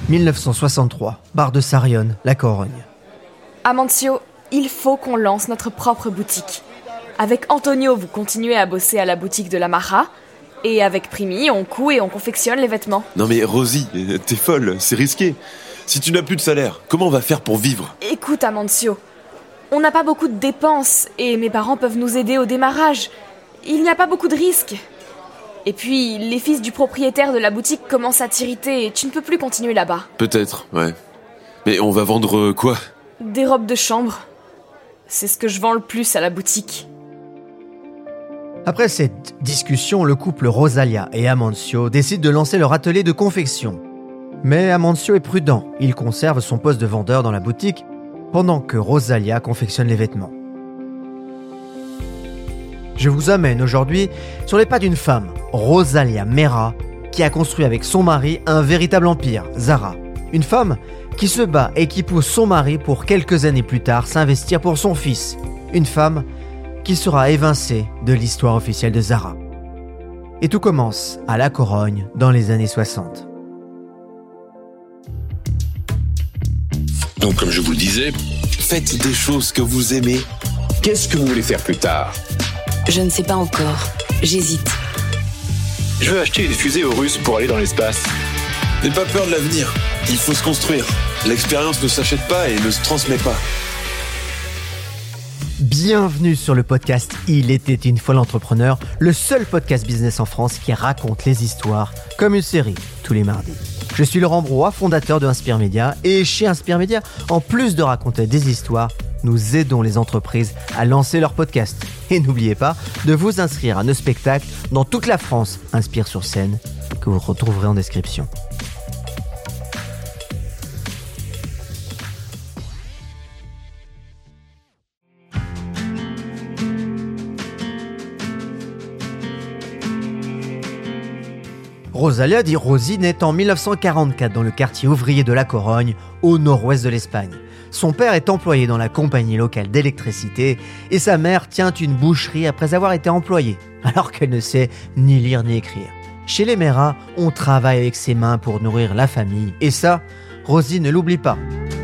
1963, bar de Sarrione, La Corogne. Amancio, il faut qu'on lance notre propre boutique. Avec Antonio, vous continuez à bosser à la boutique de la Marra. Et avec Primi, on coud et on confectionne les vêtements. Non mais Rosie, t'es folle, c'est risqué. Si tu n'as plus de salaire, comment on va faire pour vivre ? Écoute Amancio, on n'a pas beaucoup de dépenses et mes parents peuvent nous aider au démarrage. Il n'y a pas beaucoup de risques. Et puis, les fils du propriétaire de la boutique commencent à t'irriter et tu ne peux plus continuer là-bas. Peut-être, ouais. Mais on va vendre quoi ? Des robes de chambre. C'est ce que je vends le plus à la boutique. Après cette discussion, le couple Rosalia et Amancio décident de lancer leur atelier de confection. Mais Amancio est prudent. Il conserve son poste de vendeur dans la boutique pendant que Rosalia confectionne les vêtements. Je vous amène aujourd'hui sur les pas d'une femme, Rosalia Mera, qui a construit avec son mari un véritable empire, Zara. Une femme qui se bat et qui pousse son mari pour quelques années plus tard s'investir pour son fils. Une femme qui sera évincée de l'histoire officielle de Zara. Et tout commence à La Corogne dans les années 60. Donc comme je vous le disais, Faites des choses que vous aimez. qu'est-ce que vous voulez faire plus tard ? Je ne sais pas encore. J'hésite. Je veux acheter une fusée aux Russes pour aller dans l'espace. N'aie pas peur de l'avenir, il faut se construire. L'expérience ne s'achète pas et ne se transmet pas. Bienvenue sur le podcast Il était une fois l'entrepreneur, le seul podcast business en France qui raconte les histoires comme une série tous les mardis. Je suis Laurent Broye, fondateur de Inspire Média, et chez Inspire Média, en plus de raconter des histoires, nous aidons les entreprises à lancer leur podcast. Et n'oubliez pas de vous inscrire à nos spectacles dans toute la France, Inspire sur scène, que vous retrouverez en description. Rosalia dit Rosie naît en 1944 dans le quartier ouvrier de La Corogne, au nord-ouest de l'Espagne. Son père est employé dans la compagnie locale d'électricité et sa mère tient une boucherie après avoir été employée, alors qu'elle ne sait ni lire ni écrire. Chez les Mera, on travaille avec ses mains pour nourrir la famille et ça, Rosie ne l'oublie pas.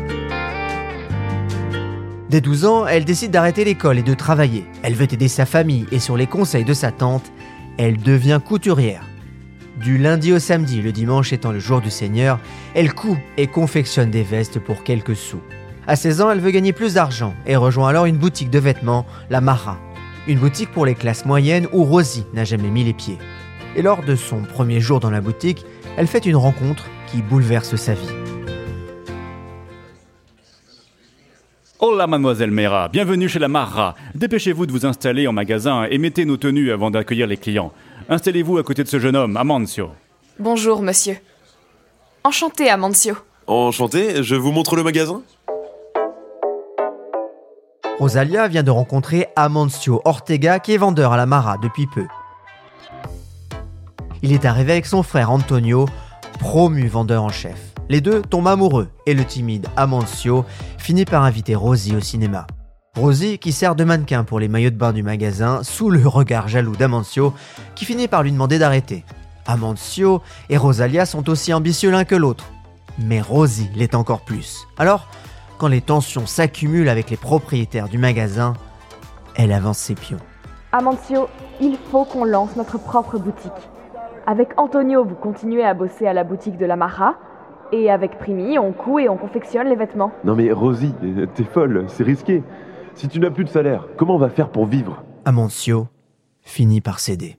Dès 12 ans, elle décide d'arrêter l'école et de travailler. Elle veut aider sa famille et sur les conseils de sa tante, elle devient couturière. Du lundi au samedi, le dimanche étant le jour du Seigneur, elle coud et confectionne des vestes pour quelques sous. À 16 ans, elle veut gagner plus d'argent et rejoint alors une boutique de vêtements, la Marra. Une boutique pour les classes moyennes où Rosie n'a jamais mis les pieds. Et lors de son premier jour dans la boutique, elle fait une rencontre qui bouleverse sa vie. Hola mademoiselle Mera, bienvenue chez la Marra. Dépêchez-vous de vous installer en magasin et mettez nos tenues avant d'accueillir les clients. Installez-vous à côté de ce jeune homme, Amancio. Bonjour monsieur. Enchanté Amancio. Enchanté, je vous montre le magasin ? Rosalia vient de rencontrer Amancio Ortega qui est vendeur à la Marra depuis peu. Il est arrivé avec son frère Antonio, promu vendeur en chef. Les deux tombent amoureux et le timide Amancio finit par inviter Rosie au cinéma. Rosie, qui sert de mannequin pour les maillots de bain du magasin, sous le regard jaloux d'Amancio, qui finit par lui demander d'arrêter. Amancio et Rosalia sont aussi ambitieux l'un que l'autre, mais Rosie l'est encore plus. Alors, quand les tensions s'accumulent avec les propriétaires du magasin, elle avance ses pions. Amancio, il faut qu'on lance notre propre boutique. Avec Antonio, vous continuez à bosser à la boutique de la Marra. Et avec Primi, on coud et on confectionne les vêtements. Non mais Rosie, t'es folle, c'est risqué. Si tu n'as plus de salaire, comment on va faire pour vivre ? Amancio finit par céder.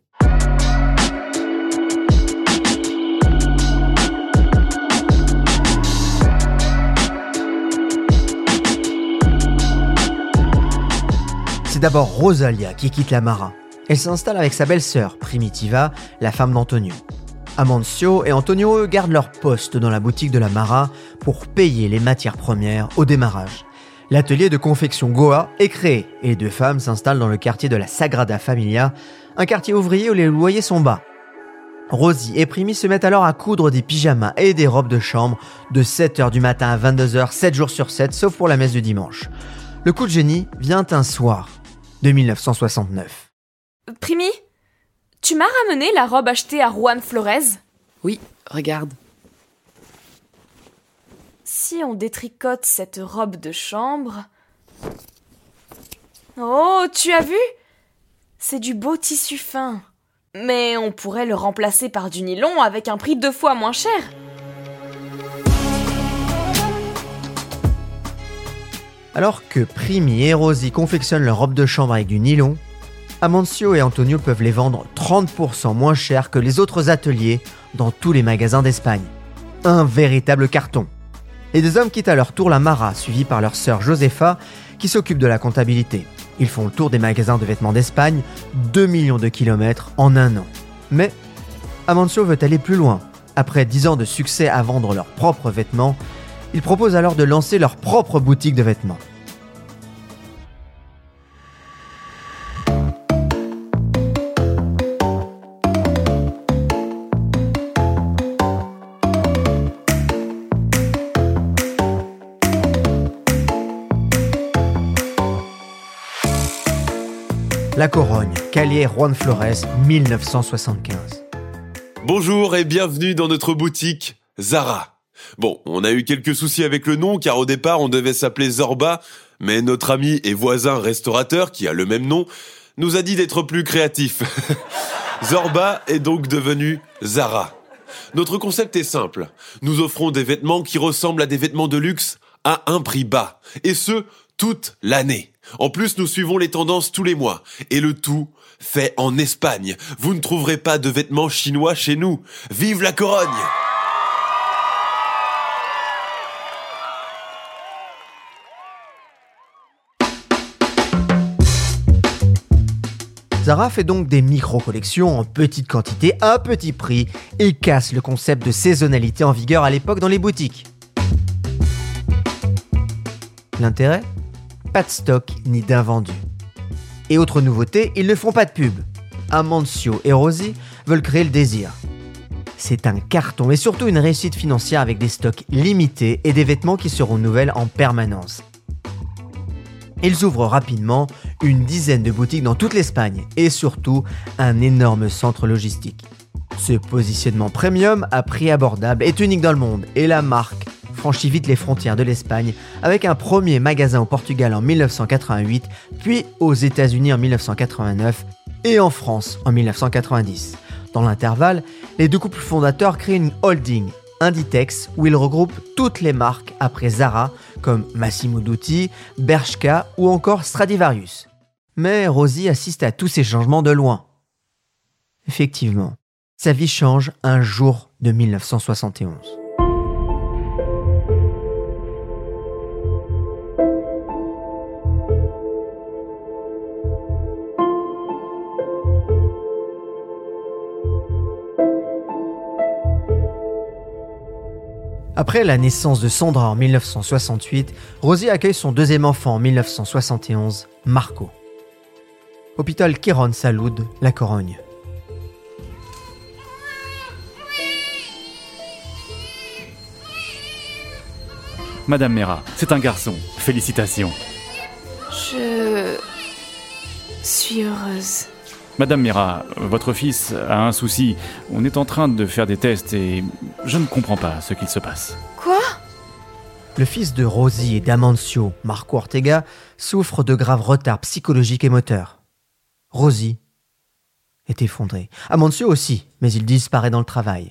C'est d'abord Rosalia qui quitte la Marra. Elle s'installe avec sa belle-sœur, Primitiva, la femme d'Antonio. Amancio et Antonio gardent leur poste dans la boutique de la Marra pour payer les matières premières au démarrage. L'atelier de confection Goa est créé et les deux femmes s'installent dans le quartier de la Sagrada Familia, un quartier ouvrier où les loyers sont bas. Rosie et Primi se mettent alors à coudre des pyjamas et des robes de chambre de 7h du matin à 22h, 7 jours sur 7, sauf pour la messe du dimanche. Le coup de génie vient un soir de 1969. Primi, tu m'as ramené la robe achetée à Juan Flores ? Oui, regarde. si on détricote cette robe de chambre... Oh, tu as vu ? C'est du beau tissu fin. Mais on pourrait le remplacer par du nylon avec un prix 2 fois moins cher. Alors que Primi et Rosie confectionnent leur robe de chambre avec du nylon, Amancio et Antonio peuvent les vendre 30% moins cher que les autres ateliers dans tous les magasins d'Espagne. Un véritable carton. Les deux hommes quittent à leur tour la Mara, suivis par leur sœur Josefa, qui s'occupe de la comptabilité. Ils font le tour des magasins de vêtements d'Espagne, 2 millions de kilomètres en un an. Mais Amancio veut aller plus loin. Après 10 ans de succès à vendre leurs propres vêtements, ils proposent alors de lancer leur propre boutique de vêtements. La Corogne, Calle Juan Flores, 1975. Bonjour et bienvenue dans notre boutique Zara. Bon, on a eu quelques soucis avec le nom car au départ on devait s'appeler Zorba, mais notre ami et voisin restaurateur qui a le même nom nous a dit d'être plus créatif. Zorba est donc devenu Zara. Notre concept est simple. Nous offrons des vêtements qui ressemblent à des vêtements de luxe à un prix bas, et ce, toute l'année. En plus, nous suivons les tendances tous les mois, et le tout fait en Espagne. Vous ne trouverez pas de vêtements chinois chez nous. Vive la Corogne! Zara fait donc des micro-collections en petite quantité à petit prix et casse le concept de saisonnalité en vigueur à l'époque dans les boutiques. L'intérêt ? Pas de stock ni d'invendu. Et autre nouveauté, ils ne font pas de pub. Amancio et Rosie veulent créer le désir. C'est un carton et surtout une réussite financière avec des stocks limités et des vêtements qui seront nouvelles en permanence. Ils ouvrent rapidement une dizaine de boutiques dans toute l'Espagne et surtout un énorme centre logistique. Ce positionnement premium à prix abordable est unique dans le monde et la marque franchit vite les frontières de l'Espagne avec un premier magasin au Portugal en 1988, puis aux États-Unis en 1989 et en France en 1990. Dans l'intervalle, les deux couples fondateurs créent une holding, Inditex, où ils regroupent toutes les marques après Zara, comme Massimo Dutti, Bershka ou encore Stradivarius. Mais Rosie assiste à tous ces changements de loin. Effectivement, sa vie change un jour de 1971. Après la naissance de Sandra en 1968, Rosie accueille son deuxième enfant en 1971, Marco. Hôpital Quirón Salud, La Corogne. Madame Mera, c'est un garçon. Félicitations. Je suis heureuse. Madame Mera, votre fils a un souci. On est en train de faire des tests et je ne comprends pas ce qu'il se passe. Quoi ? Le fils de Rosie et d'Amancio, Marco Ortega, souffre de graves retards psychologiques et moteurs. Rosie est effondrée. Amancio aussi, mais il disparaît dans le travail.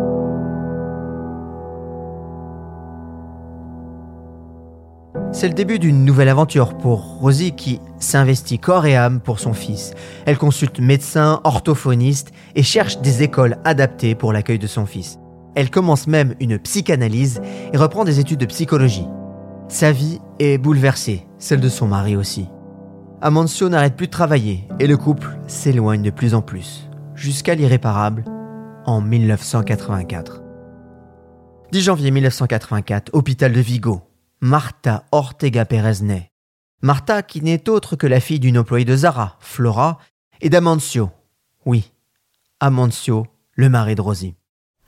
C'est le début d'une nouvelle aventure pour Rosie qui s'investit corps et âme pour son fils. Elle consulte médecins, orthophonistes et cherche des écoles adaptées pour l'accueil de son fils. Elle commence même une psychanalyse et reprend des études de psychologie. Sa vie est bouleversée, celle de son mari aussi. Amancio n'arrête plus de travailler et le couple s'éloigne de plus en plus, jusqu'à l'irréparable en 1984. 10 janvier 1984, hôpital de Vigo. Marta Ortega Pérez naît. Marta qui n'est autre que la fille d'une employée de Zara, Flora, et d'Amancio. Oui, Amancio, le mari de Rosie. Quoi ?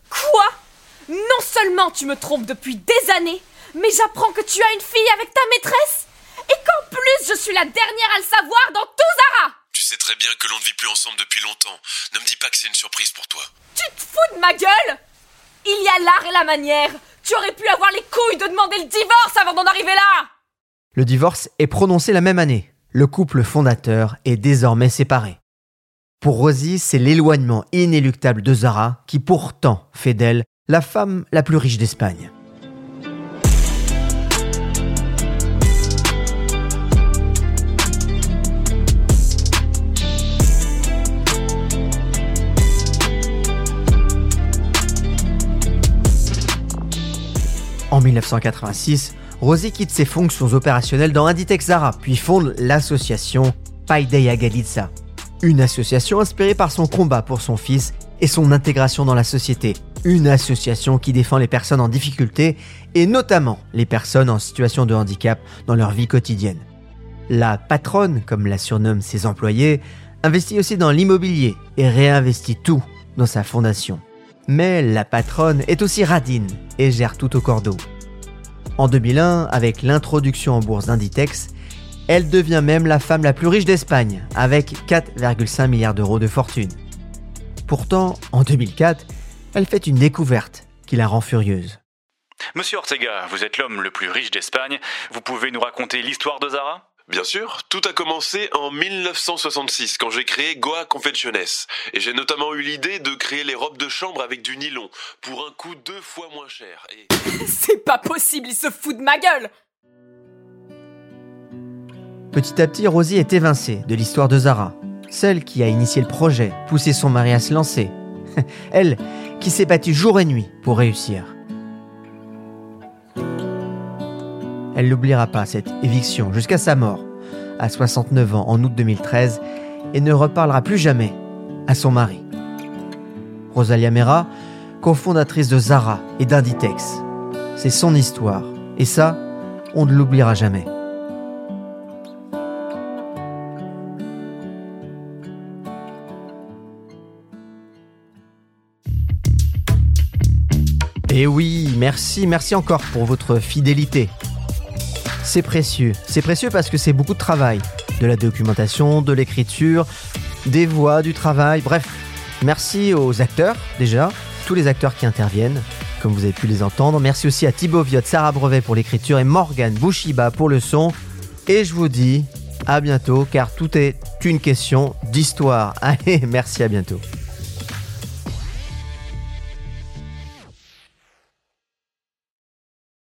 Non seulement tu me trompes depuis des années, mais j'apprends que tu as une fille avec ta maîtresse et qu'en plus je suis la dernière à le savoir dans tout Zara. Tu sais très bien que l'on ne vit plus ensemble depuis longtemps. Ne me dis pas que c'est une surprise pour toi. Tu te fous de ma gueule ? Il y a l'art et la manière. Tu aurais pu avoir les couilles de demander le divorce avant d'en arriver là! Le divorce est prononcé la même année. Le couple fondateur est désormais séparé. Pour Rosie, c'est l'éloignement inéluctable de Zara qui pourtant fait d'elle la femme la plus riche d'Espagne. En 1986, Rosie quitte ses fonctions opérationnelles dans Inditex Zara, puis fonde l'association Paideia Galiza, une association inspirée par son combat pour son fils et son intégration dans la société, une association qui défend les personnes en difficulté et notamment les personnes en situation de handicap dans leur vie quotidienne. La patronne, comme la surnomment ses employés, investit aussi dans l'immobilier et réinvestit tout dans sa fondation. Mais la patronne est aussi radine et gère tout au cordeau. En 2001, avec l'introduction en bourse d'Inditex, elle devient même la femme la plus riche d'Espagne, avec 4,5 milliards d'euros de fortune. Pourtant, en 2004, elle fait une découverte qui la rend furieuse. Monsieur Ortega, vous êtes l'homme le plus riche d'Espagne. Vous pouvez nous raconter l'histoire de Zara ? Bien sûr, tout a commencé en 1966 quand j'ai créé Goa Confecciones. Et j'ai notamment eu l'idée de créer les robes de chambre avec du nylon pour un coût 2 fois moins cher. C'est pas possible, il se fout de ma gueule! Petit à petit, Rosie est évincée de l'histoire de Zara, celle qui a initié le projet, poussé son mari à se lancer. Elle, qui s'est battue jour et nuit pour réussir. Elle n'oubliera pas cette éviction jusqu'à sa mort, à 69 ans en août 2013, et ne reparlera plus jamais à son mari. Rosalia Mera, cofondatrice de Zara et d'Inditex. C'est son histoire, et ça, on ne l'oubliera jamais. Et oui, merci encore pour votre fidélité. C'est précieux parce que c'est beaucoup de travail, de la documentation, de l'écriture, des voix, du travail, bref. Merci aux acteurs, déjà, tous les acteurs qui interviennent, comme vous avez pu les entendre. Merci aussi à Thibaut Viotte, Sarah Brevet pour l'écriture et Morgane Bouchiba pour le son. Et je vous dis à bientôt, car tout est une question d'histoire. Allez, merci, à bientôt.